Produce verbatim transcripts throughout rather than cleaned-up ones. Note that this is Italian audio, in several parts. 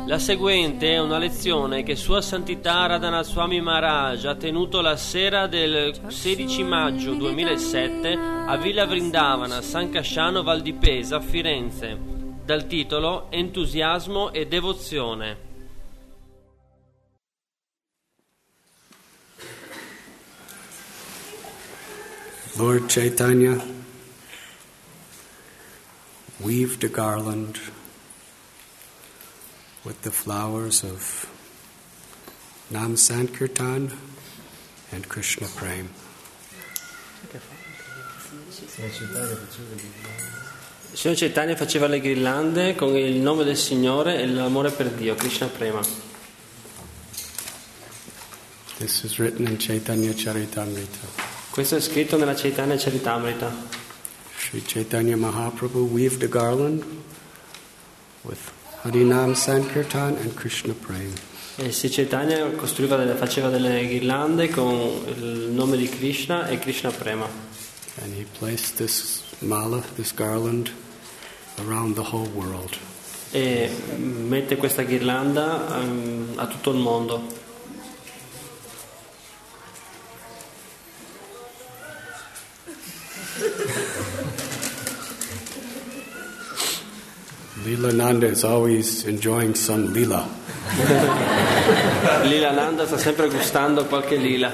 La seguente è una lezione che Sua Santità Radhana Swami Maharaj ha tenuto la sera del sedici maggio duemilasette a Villa Vrindavana, San Casciano Val di Pesa, Firenze, dal titolo Entusiasmo e devozione. Lord Chaitanya weaved a garland with the flowers of Nam Sankirtan and Krishna Prem. Il Signore Chaitanya faceva le ghirlande con il nome del Signore e l'amore per Dio, Krishna Prema. This is written in Chaitanya Charitamrita. Questo è scritto nella Chaitanya Charitamrita. Sri Chaitanya Mahaprabhu weaved a garland with Harinam Sankirtan and Krishna Prem. E Sri Chaitanya costruiva delle, faceva delle ghirlande con il nome di Krishna e Krishna Prema. And he placed this mala, this garland, around the whole world. E mette questa ghirlanda um, a tutto il mondo. Lila Nanda is always enjoying some lila. Lila Nanda sta sempre gustando qualche lila.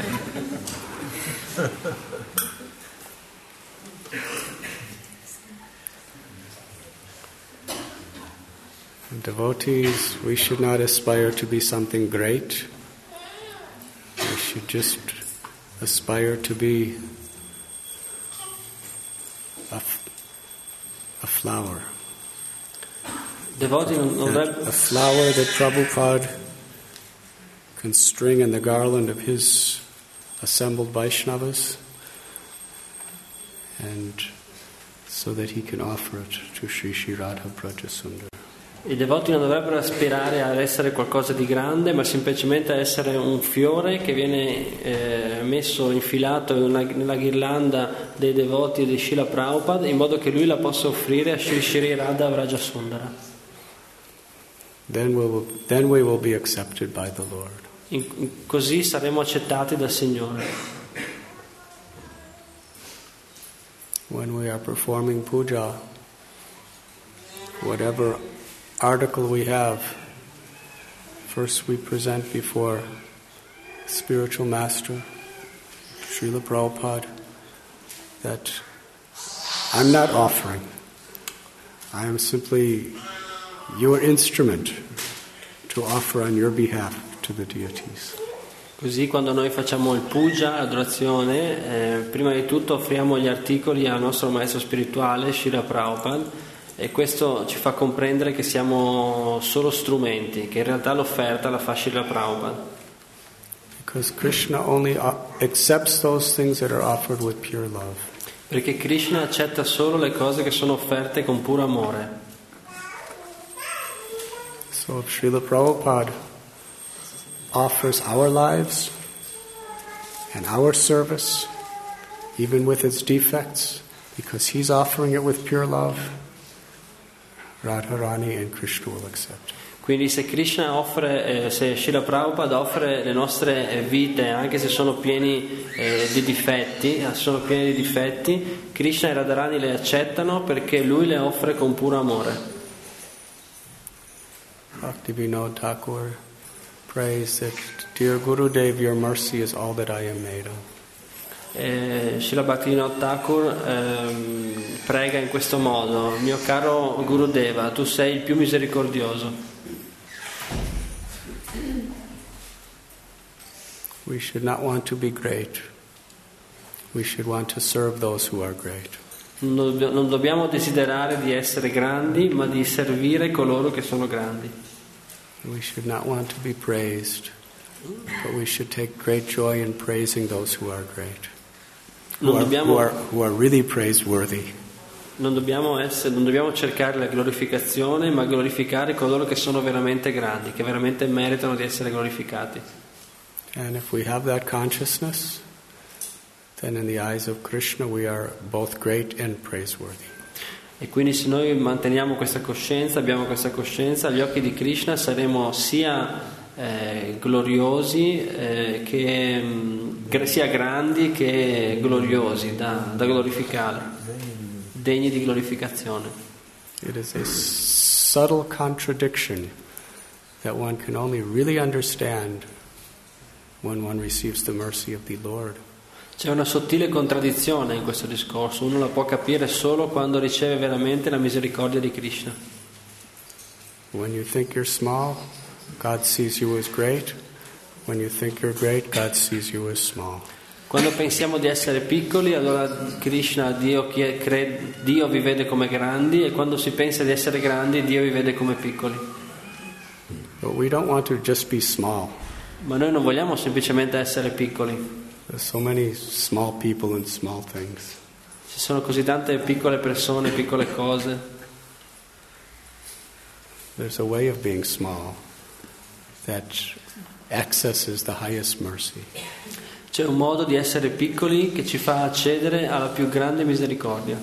Devotees, we should not aspire to be something great. We should just aspire to be a, a flower. Devoti non dovrebbe... A flower that Prabhupada can string in the garland of his assembled Vaishnavas, and so that he can offer it to Sri Sri Radha Brajasundar. I devoti non dovrebbero aspirare ad essere qualcosa di grande, ma semplicemente a essere un fiore che viene eh, messo infilato in una, nella ghirlanda dei devoti di Srila Prabhupada, in modo che lui la possa offrire a Sri Sri Radha Vrajasundara. Then we will, then we will be accepted by the Lord. In, in, così saremo accettati dal Signore. When we are performing puja, whatever article we have, first we present before spiritual master, Srila Prabhupada, that I'm not offering. I am simply your instrument to offer on your behalf to the deities. Così quando noi facciamo il puja, l'adorazione, eh, prima di tutto offriamo gli articoli al nostro maestro spirituale, Srila Prabhupada, e questo ci fa comprendere che siamo solo strumenti, che in realtà l'offerta la fa Srila Prabhupada. Because Krishna only accepts those things that are offered with pure love. Perché Krishna accetta solo le cose che sono offerte con puro amore. So if Srila Prabhupada offers our lives and our service, even with its defects, because he's offering it with pure love, Radharani and Krishna will accept it. Quindi se Krishna offre, eh, se Srila Prabhupada offre le nostre vite, anche se sono pieni eh, di difetti, sono pieni di difetti, Krishna e Radharani le accettano perché lui le offre con puro amore. Bhaktivinoda Thakur prays that, dear Gurudev, your mercy is all that I am made of. Eh, Srila Bhaktivinoda Thakur ehm, prega in questo modo: mio caro Gurudeva, tu sei il più misericordioso. We should not want to be great. We should want to serve those who are great. Non dobbiamo desiderare di essere grandi, ma di servire coloro che sono grandi. We should not want to be praised, but we should take great joy in praising those who are great, who are, who are, who are really praiseworthy. Non dobbiamo essere, non dobbiamo cercare la glorificazione, ma glorificare coloro che sono veramente grandi, che veramente meritano di essere glorificati. And if we have that consciousness, then in the eyes of Krishna we are both great and praiseworthy. E quindi se noi manteniamo questa coscienza, abbiamo questa coscienza, agli occhi di Krishna saremo sia eh, gloriosi, eh, che mh, sia grandi che gloriosi, da, da glorificare, degni di glorificazione. It is a subtle contradiction that one can only really understand when one receives the mercy of the Lord. C'è una sottile contraddizione in questo discorso, uno la può capire solo quando riceve veramente la misericordia di Krishna. When you think you're small, God sees you as great. When you think you're great, God sees you as small. Quando pensiamo di essere piccoli, allora Krishna, Dio, Dio vi vede come grandi, e quando si pensa di essere grandi, Dio vi vede come piccoli. But we don't want to just be small. Ma noi non vogliamo semplicemente essere piccoli. There's so many small people and small things. Ci sono così tante piccole persone, piccole cose. There's a way of being small that accesses the highest mercy. C'è un modo di essere piccoli che ci fa accedere alla più grande misericordia.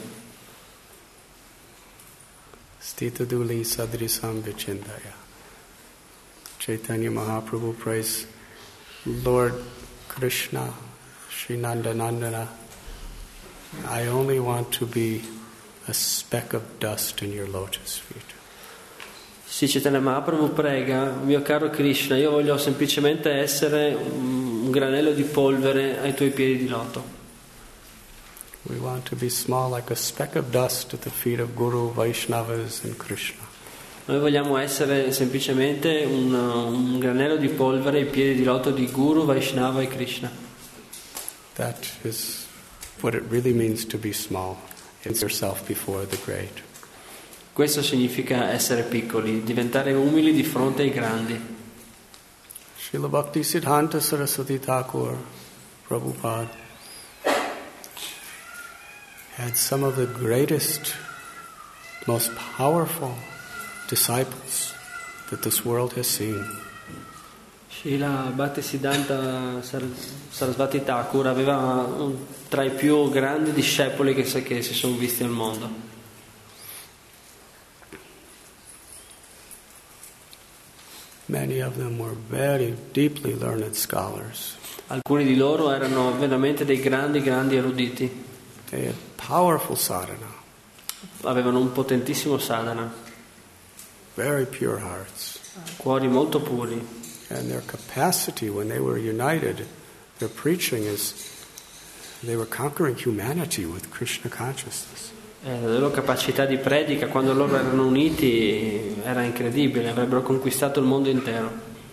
Stita Duli Sadrisam Vichindaya. Chaitanya Mahaprabhu prays, Lord Krishna, Sri Nandanandana, I only want to be a speck of dust in your lotus feet. Sì, Chaitanya Mahaprabhu prega, mio caro Krishna, io voglio semplicemente essere un granello di polvere ai tuoi piedi di loto. We want to be small like a speck of dust at the feet of Guru, Vaishnavas and Krishna. Noi vogliamo essere semplicemente un, un granello di polvere ai piedi di loto di Guru, Vaishnava e Krishna. That is what it really means to be small. It's yourself before the great. Questo significa essere piccoli, diventare umili di fronte ai grandi. Srila Bhakti Siddhanta Saraswati Thakur Prabhupada had some of the greatest, most powerful disciples that this world has seen. Srila Bhaktisiddhanta Sarasvati Thakur aveva tra i più grandi discepoli che, che si sono visti al mondo. Many of them were very deeply learned scholars. Alcuni di loro erano veramente dei grandi, grandi eruditi. They had powerful sadhana. Avevano un potentissimo sadhana. Very pure hearts. Cuori molto puri. And their capacity when they were united, their preaching is they were conquering humanity with Krishna consciousness. Eh, la loro capacità di predica quando loro erano uniti era incredibile, avrebbero conquistato il mondo intero.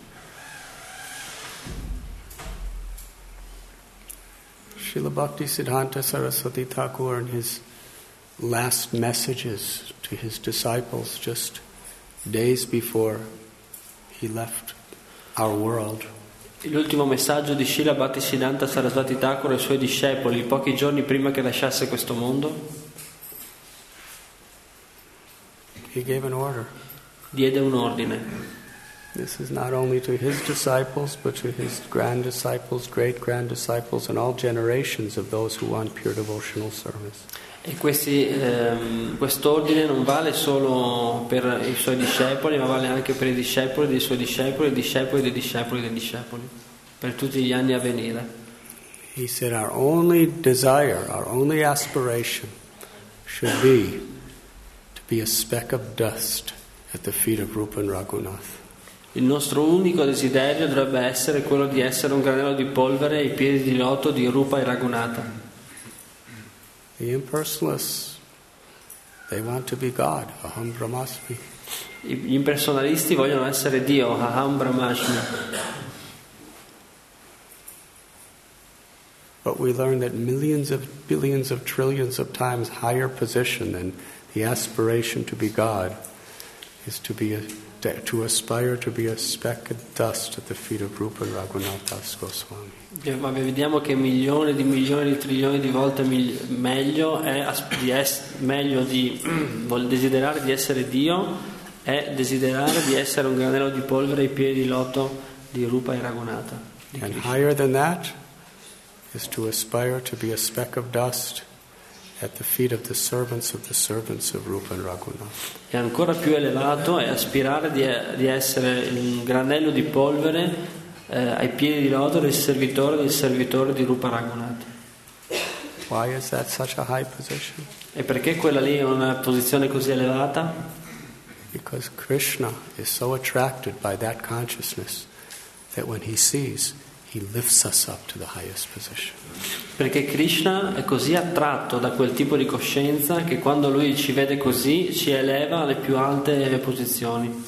Srila Bhaktisiddhanta Saraswati Thakur in his last messages to his disciples just days before he left our world. L'ultimo messaggio di Srila Bhaktisiddhanta Saraswati Thakur ai suoi discepoli pochi giorni prima che lasciasse questo mondo, he gave an order. Diede un ordine. This is not only to his disciples, but to his grand disciples, great grand disciples, and all generations of those who want pure devotional service. E questi, ehm, quest'ordine non vale solo per i suoi discepoli, ma vale anche per i discepoli dei suoi discepoli, i discepoli dei discepoli dei discepoli, per tutti gli anni a venire. He said, our only desire, our only aspiration should be to be a speck of dust at the feet of Rupa and Raghunath. Il nostro unico desiderio dovrebbe essere quello di essere un granello di polvere ai piedi di loto di Rupa e Raghunatha. The impersonalists, they want to be God, Aham Brahmasmi. Gli impersonalisti vogliono essere Dio, Aham Brahmasmi. But we learn that millions of billions of trillions of times higher position than the aspiration to be God is to be a, to aspire to be a speck of dust at the feet of Rupa and Raghunath Das Goswami. Ma vediamo che milioni di milioni di trilioni di volte meglio è di es, meglio di vuol desiderare di essere Dio è desiderare di essere un granello di polvere ai piedi di loto di Rupa e Raghunatha. And higher than that is to aspire to be a speck of dust at the feet of the servants of the servants of Rupa and Raghunath. E ancora più elevato è aspirare di, di essere un granello di polvere eh, ai piedi di loto del servitore del servitore di Rupa Raghunath. Why is that such a high position? E perché quella lì è una posizione così elevata? Because Krishna is so attracted by that consciousness that when he sees, he lifts us up to the highest position. Perché Krishna è così attratto da quel tipo di coscienza che quando lui ci vede così ci eleva alle più alte posizioni.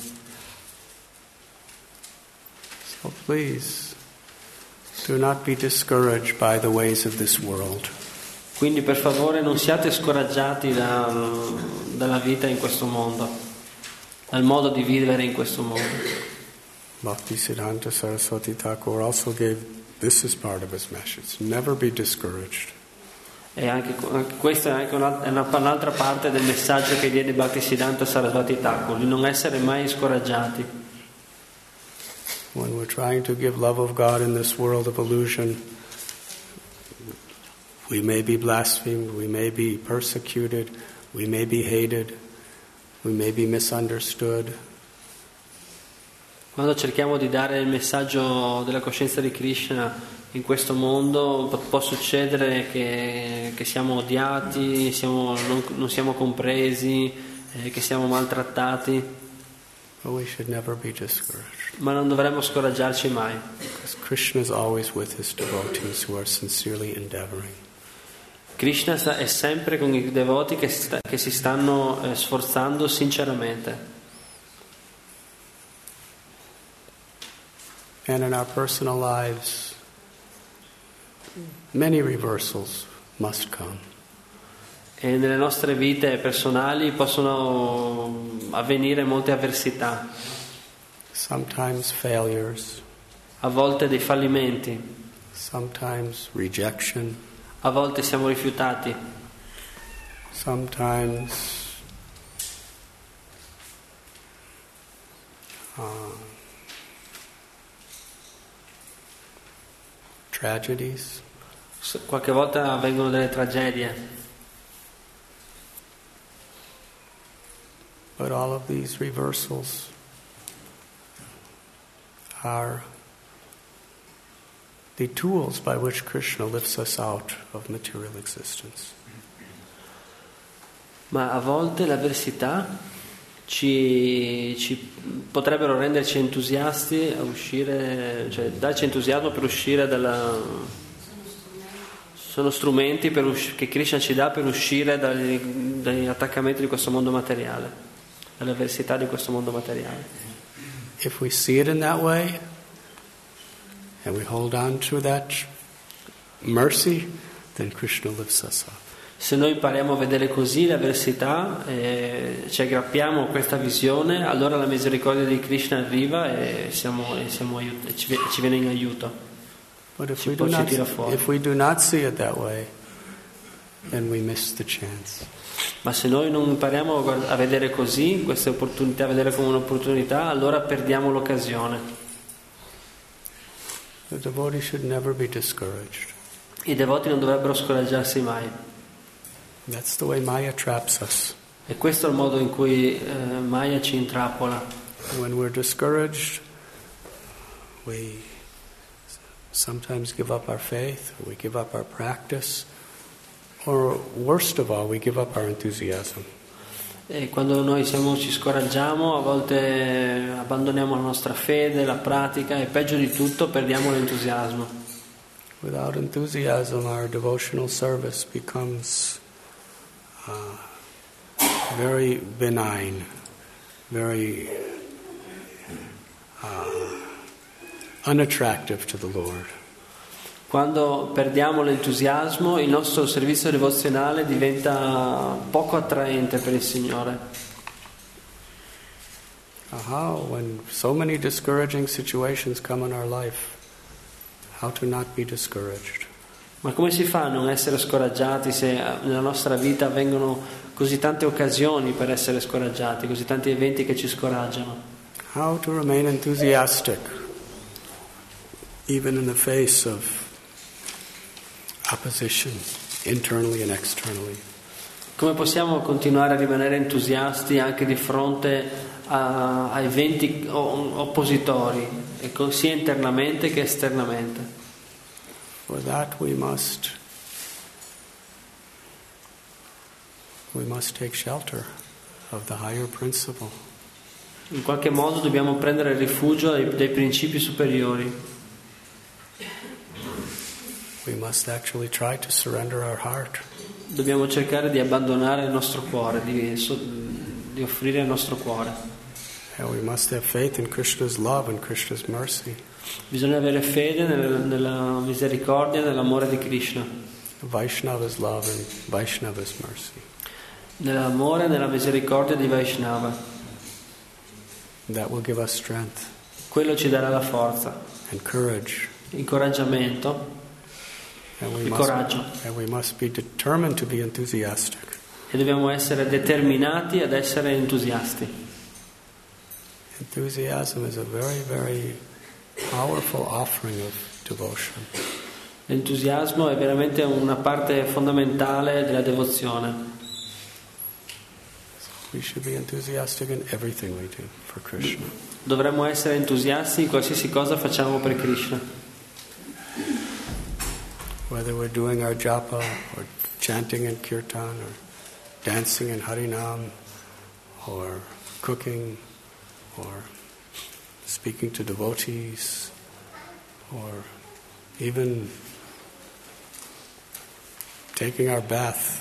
So please, do not be discouraged by the ways of this world. Quindi per favore non siate scoraggiati da, dalla vita in questo mondo, dal modo di vivere in questo mondo. Bhaktisiddhanta Saraswati Thakur also gave this as part of his message: never be discouraged. E anche, anche questa è anche una, è una, un'altra parte del messaggio che diede Bhaktisiddhanta Saraswati Thakur, di non essere mai scoraggiati. When we're trying to give love of God in this world of illusion, we may be blasphemed, we may be persecuted, we may be hated, we may be misunderstood. Quando cerchiamo di dare il messaggio della coscienza di Krishna in questo mondo, può succedere che, che siamo odiati, siamo, non, non siamo compresi, eh, che siamo maltrattati. But we should never be discouraged. Ma non dovremmo scoraggiarci mai. Because Krishna is always with his devotees who are sincerely endeavoring. Krishna sta, è sempre con i devoti che, sta, che si stanno eh, sforzando sinceramente. And in our personal lives, many reversals must come. E nelle nostre vite personali possono avvenire molte avversità. Sometimes failures. A volte dei fallimenti. Sometimes rejection. A volte siamo rifiutati. Sometimes uh, tragedies. Qualche volta avvengono delle tragedie. But all of these reversals are the tools by which Krishna lifts us out of material existence. Ma a volte l'avversità ci, ci potrebbero renderci entusiasti a uscire, cioè darci entusiasmo per uscire dalla... sono strumenti per usci- che Krishna ci dà per uscire dagli, dagli attaccamenti di questo mondo materiale, dalle avversità di questo mondo materiale. If we see it in that way and we hold on to that mercy, then Krishna lifts us up. Se noi impariamo a vedere così l'avversità, eh, ci aggrappiamo a questa visione, allora la misericordia di Krishna arriva e, siamo, e, siamo aiut- e ci, ci viene in aiuto. But if Ci we, può- do ci not, tira fuori. if we do not see it that way, then we miss the chance. Ma se noi non impariamo a, guard- a vedere così, queste opportunità, a vedere come un'opportunità, allora perdiamo l'occasione. The devotee should never be discouraged. I devoti non dovrebbero scoraggiarsi mai. That's the way Maya traps us. E questo è il modo in cui eh, Maya ci intrappola. When we're discouraged, we sometimes give up our faith, or we give up our practice, or worst of all, we give up our enthusiasm. E quando noi siamo, ci scoraggiamo, a volte abbandoniamo la nostra fede, la pratica e peggio di tutto perdiamo l'entusiasmo. Without enthusiasm, our devotional service becomes uh, very benign, very uh, unattractive to the Lord. Quando perdiamo l'entusiasmo, il nostro servizio devozionale diventa poco attraente per il Signore. How, when so many discouraging situations come in our life, how to not be discouraged? Ma come si fa a non essere scoraggiati se nella nostra vita avvengono così tante occasioni per essere scoraggiati, così tanti eventi che ci scoraggiano? How to remain enthusiastic, even in the face of opposition, internally and externally. Come possiamo continuare a rimanere entusiasti anche di fronte a, a eventi oppositori, sia internamente che esternamente? For that we must we must take shelter of the higher principle. In qualche modo dobbiamo prendere rifugio dai, dai principi superiori. We must actually try to surrender our heart. Dobbiamo cercare di abbandonare il nostro cuore, di, di offrire il nostro cuore. And we must have faith in Krishna's love and Krishna's mercy. Bisogna avere fede nella, nella misericordia e nell'amore di Krishna. Vaishnava's love and Vaishnava's mercy. Nell'amore e nella misericordia di Vaishnava. That will give us strength. Quello ci darà la forza. And courage. Incoraggiamento. And we il must, coraggio. And we must be determined to be enthusiastic. E dobbiamo essere determinati ad essere entusiasti. Enthusiasm is a very, very powerful offering of devotion. L'entusiasmo è veramente una parte fondamentale della devozione. We should be enthusiastic in everything we do for Krishna. Dovremmo essere entusiasti in qualsiasi cosa facciamo per Krishna. Whether we're doing our japa or chanting in kirtan or dancing in harinam or cooking or speaking to devotees or even taking our bath.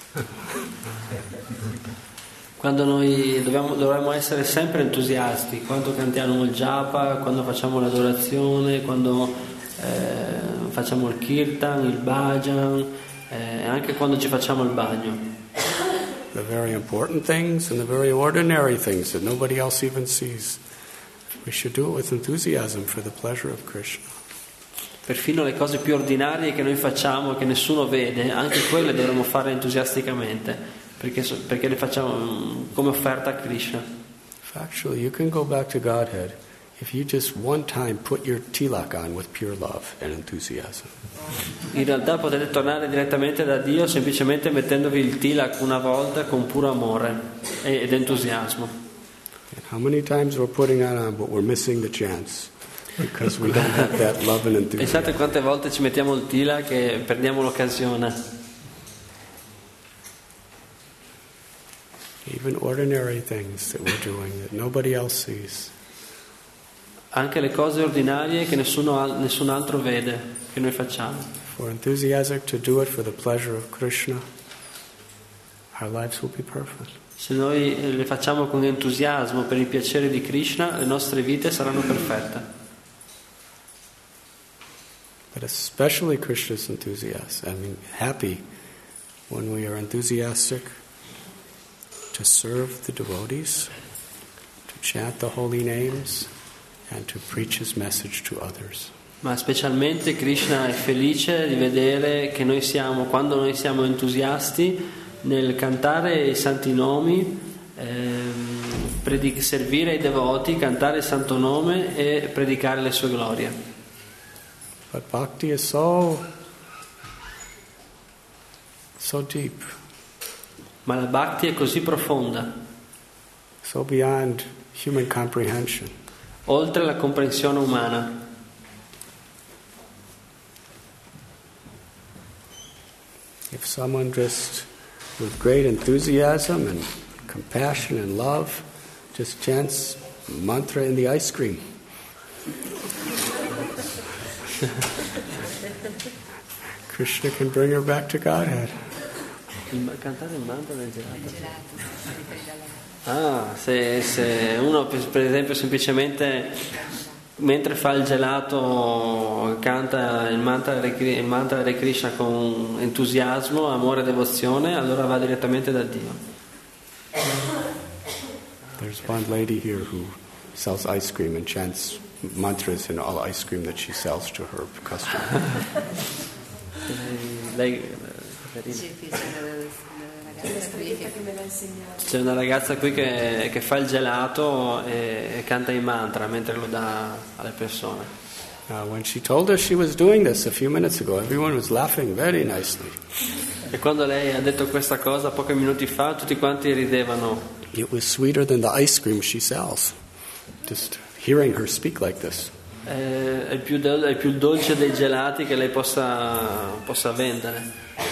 Quando noi dobbiamo, dovremmo essere sempre entusiasti, quando cantiamo il japa, quando facciamo l'adorazione, quando eh, facciamo il kirtan, il bhajan, eh, anche quando ci facciamo il bagno. The very important things and the very ordinary things that nobody else even sees. We should do it with enthusiasm for the pleasure of Krishna. Perfino le cose più ordinarie che noi facciamo, che nessuno vede, anche quelle dovremmo fare entusiasticamente, perché, perché le facciamo come offerta a Krishna. Actually, you can go back to Godhead if you just one time put your tilak on with pure love and enthusiasm. In realtà potete tornare direttamente da Dio semplicemente mettendovi il tilak una volta con puro amore ed entusiasmo. And how many times we're putting it on, but we're missing the chance because we don't have that love and enthusiasm. Pensate quante volte ci mettiamo il tilak e perdiamo l'occasione. Even ordinary things that we're doing that nobody else sees. Anche le cose ordinarie che nessuno, nessun altro vede, che noi facciamo. For enthusiastic to do it for the pleasure of Krishna, our lives will be perfect. Se noi le facciamo con entusiasmo per il piacere di Krishna, le nostre vite saranno perfette. But especially Krishna's enthusiasm, I mean happy when we are enthusiastic to serve the devotees, to chant the holy names, and to preach his message to others. Ma specialmente Krishna è felice di vedere che noi siamo, quando noi siamo entusiasti nel cantare i santi nomi, ehm, predic- servire i devoti, cantare il santo nome e predicare le sue glorie. But bhakti is so, so deep. Ma la bhakti è così profonda, So beyond human comprehension. Oltre la comprensione umana. If someone just with great enthusiasm and compassion and love just chants mantra in the ice cream. Krishna can bring her back to Godhead. Il, cantare il mantra nel gelato. Ah, se, se uno per esempio semplicemente mentre fa il gelato canta il mantra il mantra Hare Krishna con entusiasmo, amore e devozione, allora va direttamente da Dio. There's one lady here who sells ice cream and chants mantras in all ice cream that she sells to her customers. Lei, c'è una ragazza qui che, che fa il gelato e, e canta i mantra mentre lo dà alle persone. Uh, when she told us she was doing this a few minutes ago, everyone was laughing very nicely. E quando lei ha detto questa cosa pochi minuti fa, tutti quanti ridevano. It was sweeter than the ice cream she sells. Just hearing her speak like this. È, è, più do- è più dolce dei gelati che lei possa, possa vendere.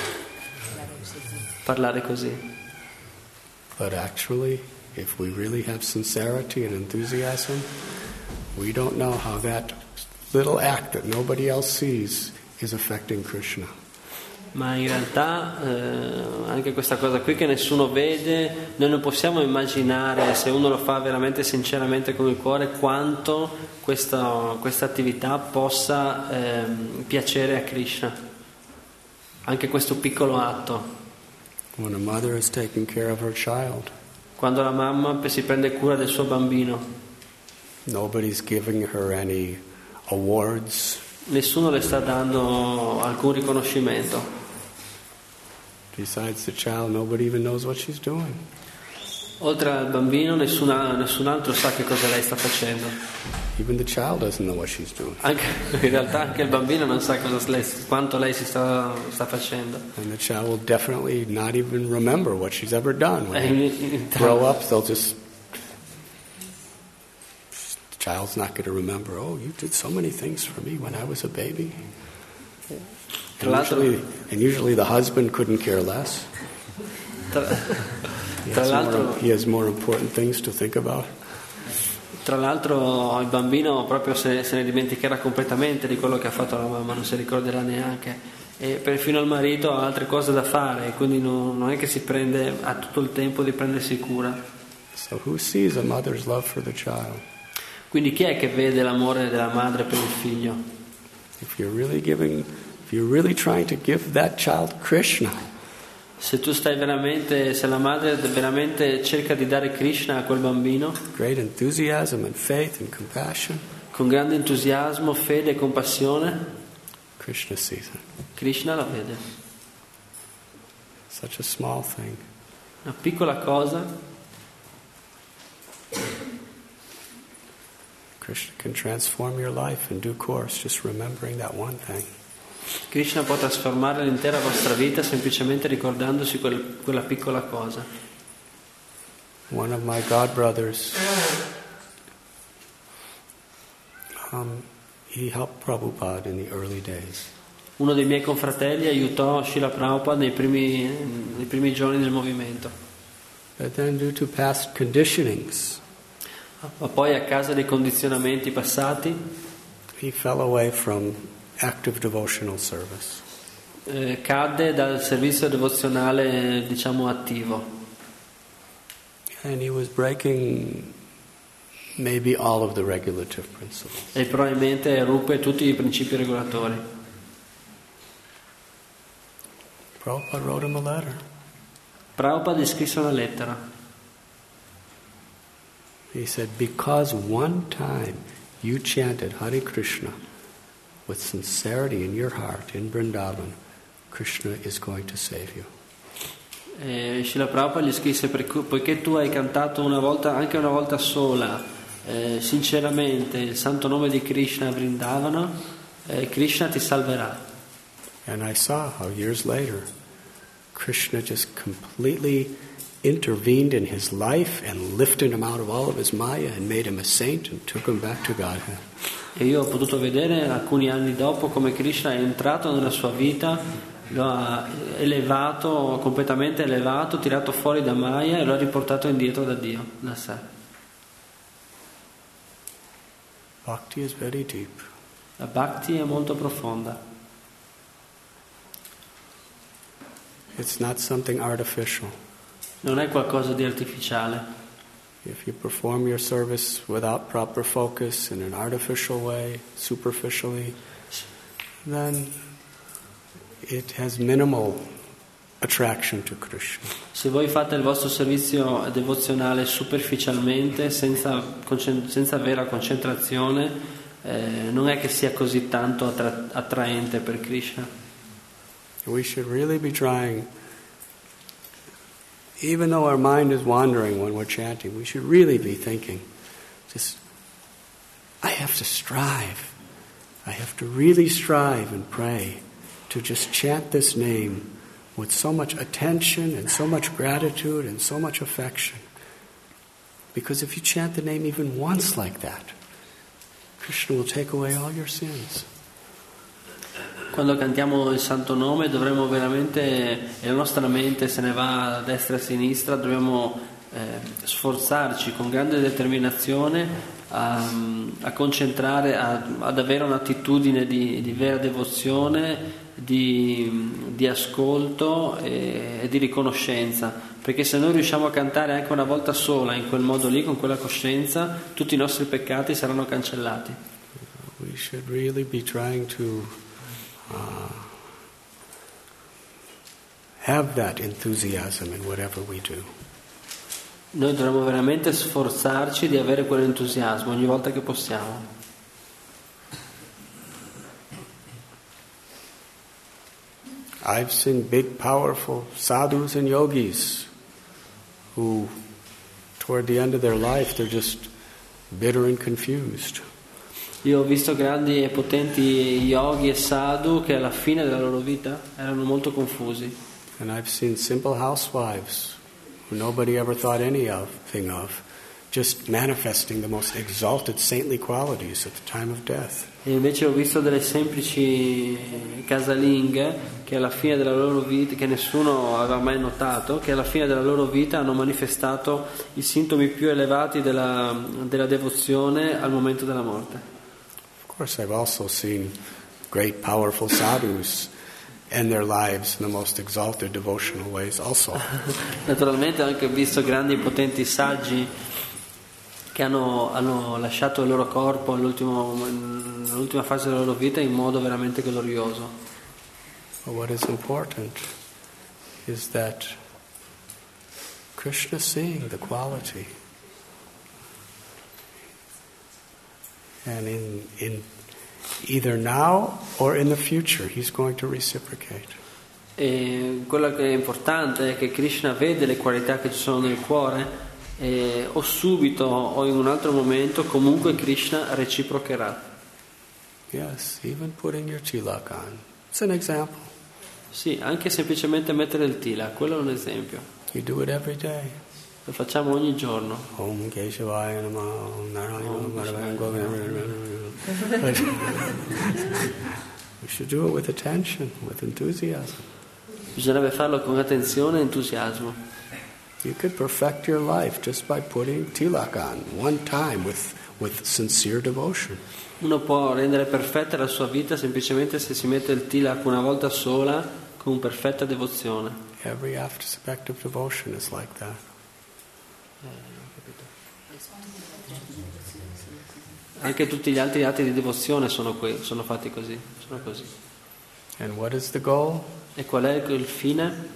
Parlare così. But actually, if we really have sincerity and enthusiasm, we don't know how that little act that nobody else sees is affecting Krishna. Ma in realtà eh, anche questa cosa qui che nessuno vede, noi non possiamo immaginare, se uno lo fa veramente sinceramente con il cuore, quanto questa, questa attività possa eh, piacere a Krishna. Anche questo piccolo atto. When a mother is taking care of her child, quando la mamma si prende cura del suo bambino, nobody's giving her any awards. Nessuno le sta dando alcun riconoscimento. Besides the child, nobody even knows what she's doing. Oltre al bambino, nessuna, nessun altro sa che cosa lei sta facendo. Even the child doesn't know what she's doing. Anche, in realtà anche il bambino non sa cosa lei, quanto lei si sta, sta facendo. And the child will definitely not even remember what she's ever done. When they grow up, they'll just... The child's not going to remember, oh, you did so many things for me when I was a baby. And usually, and usually the husband couldn't care less. Tra, he, tra has l'altro, more, he has more important things to think about. Tra l'altro il bambino proprio se, se ne dimenticherà completamente di quello che ha fatto la mamma, non si ricorderà neanche. E perfino il marito ha altre cose da fare, quindi non, non è che si prende, ha tutto il tempo di prendersi cura. So who sees a mother's love for the child? Quindi chi è che vede l'amore della madre per il figlio? If you're really giving, if you're really trying to give that child Krishna, se tu stai veramente, se la madre veramente cerca di dare Krishna a quel bambino, great enthusiasm and faith and compassion, con grande entusiasmo, fede e compassione, Krishna sees it. Krishna la vede. Such a small thing. Una piccola cosa. Krishna can transform your life in due course, just remembering that one thing. Krishna può trasformare l'intera vostra vita semplicemente ricordandosi quel, quella piccola cosa. One of my god brothers, um, he helped Prabhupada in the early days. Uno dei miei confratelli aiutò Srila Prabhupada nei primi, nei primi giorni del movimento. But then due to past conditionings, ma poi a causa dei condizionamenti passati, he fell away from active devotional service. Eh, cadde dal servizio devozionale, diciamo, attivo. And he was breaking maybe all of the regulative principles. E probabilmente ruppe tutti i principi regolatori. Prabhupada wrote him a letter. Prabhupada gli scrisse una lettera. He said, because one time you chanted Hare Krishna with sincerity in your heart in Vrindavan, Krishna is going to save you. E Srila Prabhupada gli scrisse, poiché tu hai cantato una volta, anche una volta sola, eh, sinceramente il santo nome di Krishna a Vrindavana, eh, Krishna ti salverà. And I saw how years later Krishna just completely intervened in his life and lifted him out of all of his maya and made him a saint and took him back to Godhead. E io ho potuto vedere alcuni anni dopo come Krishna è entrato nella sua vita, lo ha elevato, completamente elevato, tirato fuori da Maya e lo ha riportato indietro da Dio, da sé. Bhakti is very deep. La Bhakti è molto profonda. It's not something artificial. Non è qualcosa di artificiale. If you perform your service without proper focus in an artificial way, superficially, then it has minimal attraction to Krishna. Se voi fate il vostro servizio devozionale superficialmente, senza, senza vera concentrazione, eh, non è che sia così tanto attra- attraente per Krishna. We should really be trying, even though our mind is wandering when we're chanting, we should really be thinking, just, I have to strive I have to really strive and pray to just chant this name with so much attention and so much gratitude and so much affection. Because if you chant the name even once like that, Krishna will take away all your sins. Quando cantiamo il santo nome dovremmo veramente, e la nostra mente se ne va a destra e a sinistra, dobbiamo eh, sforzarci con grande determinazione a, a concentrare, a, ad avere un'attitudine di, di vera devozione, di, di ascolto e, e di riconoscenza, perché se noi riusciamo a cantare anche una volta sola in quel modo lì, con quella coscienza, tutti i nostri peccati saranno cancellati. We should really be trying to uh, have that enthusiasm in whatever we do. Noi dovremmo veramente sforzarci di avere quell'entusiasmo ogni volta che possiamo. I've seen big, powerful sadhus and yogis who, toward the end of their life, they're just bitter and confused. Io ho visto grandi e potenti yogi e sadhu che alla fine della loro vita erano molto confusi. And I've seen simple housewives who nobody ever thought anything of, just manifesting the most exalted saintly qualities at the time of death. E invece ho visto delle semplici casalinghe che alla fine della loro vita, che nessuno aveva mai notato, che alla fine della loro vita hanno manifestato i sintomi più elevati della, della devozione al momento della morte. Of course, I've also seen great, powerful sadhus end their lives in the most exalted devotional ways also. Naturalmente ho anche visto grandi e potenti saggi che hanno, hanno lasciato il loro corpo all'ultimo, nell'ultima fase della loro vita in modo veramente glorioso. But what is important is that Krishna seeing the quality, and in in either now or in the future he's going to reciprocate. E quello che è importante è che Krishna vede le qualità che ci sono nel cuore, e o subito o in un altro momento comunque Krishna reciprocherà. Yes, even putting your tilak on. It's an example. Sì, anche semplicemente mettere il tila, quello è un esempio. You do it every day. Lo facciamo ogni giorno. Om Keshavaya Namah, Om Narayana Madhavaya Govindaya. We should do it with attention, with enthusiasm. Bisognerebbe farlo con attenzione e entusiasmo. You could perfect your life just by putting tilak on one time with, with sincere devotion. Uno può rendere perfetta la sua vita semplicemente se si mette il tilak una volta sola con perfetta devozione. Every aspect of devotion is like that. Anche tutti gli altri atti di devozione sono, que- sono fatti così, sono così. And what is the goal? E qual è il fine?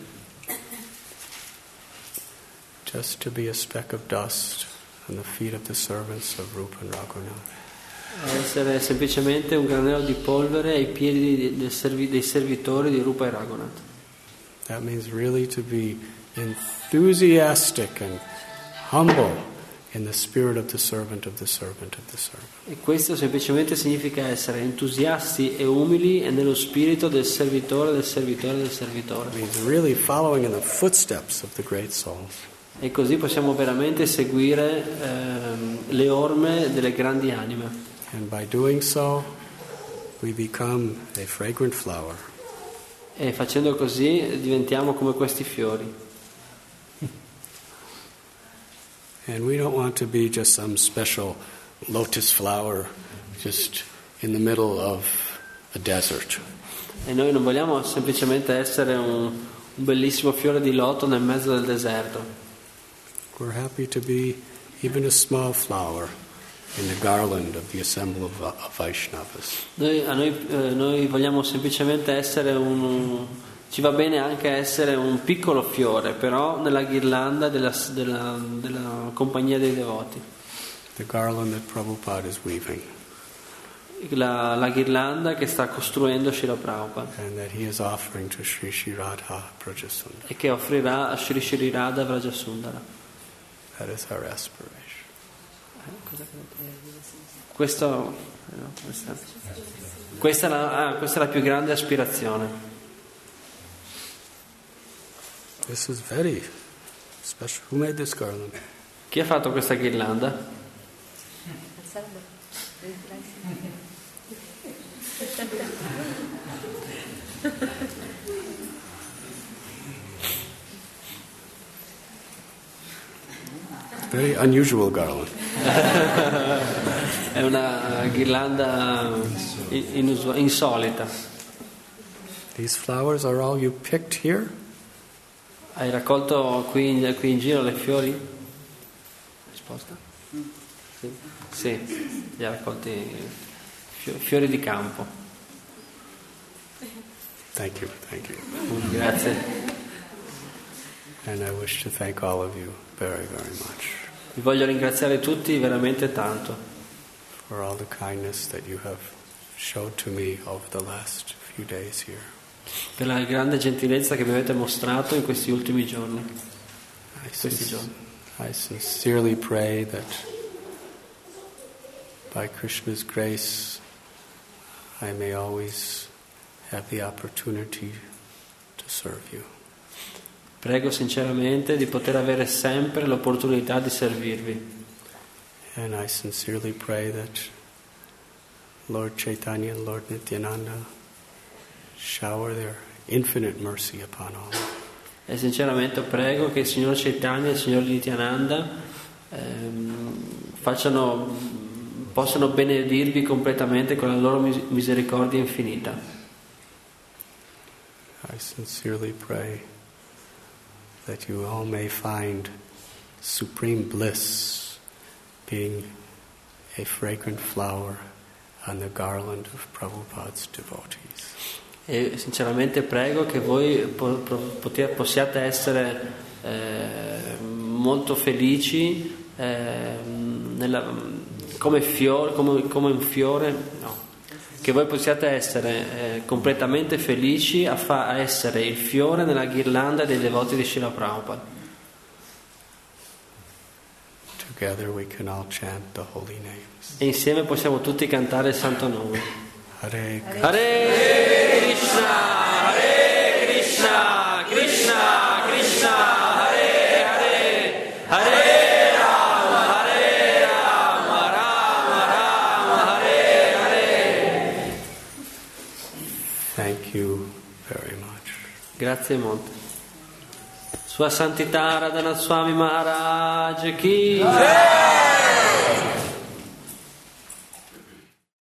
Just to be a speck of dust on the feet of the servants of Rupa and Raghunath. Essere semplicemente un granello di polvere ai piedi dei, servi- dei servitori di Rupa e Raghunath. That means really to be enthusiastic and humble in the spirit of the servant of the servant of the servant. E questo semplicemente significa essere entusiasti e umili e nello spirito del servitore, del servitore, del servitore. It means really following in the footsteps of the great souls. E così possiamo veramente seguire ehm, le orme delle grandi anime. And by doing so, we become a fragrant flower. E facendo così diventiamo come questi fiori. And we don't want to be just some special lotus flower just in the middle of a desert. E noi non vogliamo semplicemente essere un, un bellissimo fiore di loto nel mezzo del deserto. We're happy to be even a small flower in the garland of the assembly of, of Vaishnavas. Noi, a noi, eh, noi vogliamo semplicemente essere un... Ci va bene anche essere un piccolo fiore, però nella ghirlanda della, della, della compagnia dei devoti. The garland that Prabhupada is weaving. La, la ghirlanda che sta costruendo Srila Prabhupada. And that he is offering to Sri Sri Radha Prajasundara. E che offrirà a Sri Sri Radha Vrajasundara. That is our aspiration. Questo, no, questa, questa, è la, ah, questa è la più grande aspirazione. This is very special. Who made this garland? Chi ha fatto questa ghirlanda? Very unusual garland. È una ghirlanda inusuale, insolita. These flowers are all you picked here? Hai raccolto qui in, qui in giro le fiori? Risposta? Sì, sì, li ha raccolti fiori di campo. Thank you, thank you. Grazie. And I wish to thank all of you very, very much. Vi voglio ringraziare tutti veramente tanto. For all the kindness that you have showed to me over the last few days here. Per la grande gentilezza che mi avete mostrato in questi ultimi giorni. I, questi sin- giorni. I sincerely pray that by Krishna's grace I may always have the opportunity to serve you. Prego sinceramente di poter avere sempre l'opportunità di servirvi. And I sincerely pray that Lord Chaitanya and Lord Nityananda shower their infinite mercy upon all. E sinceramente prego che il Signor Chaitanya e il Signor Nityananda ehm, facciano, possano benedirvi completamente con la loro mis- misericordia infinita. I sincerely pray that you all may find supreme bliss being a fragrant flower on the garland of Prabhupada's devotees. E sinceramente prego che voi po- po- poter- possiate essere eh, molto felici eh, nella, come, fiore, come, come un fiore, no, che voi possiate essere eh, completamente felici a, fa- a essere il fiore nella ghirlanda dei devoti di Srila Prabhupada. Together we can all chant the holy names. E insieme possiamo tutti cantare il santo nome. Hare Hare Krishna, Hare Krishna, Krishna Krishna, Hare Hare, Hare Rama, Hare Rama, Rama Rama, Hare Hare. Thank you very much. Grazie molte. Sua Santità Radhana Swami Maharaj Ki.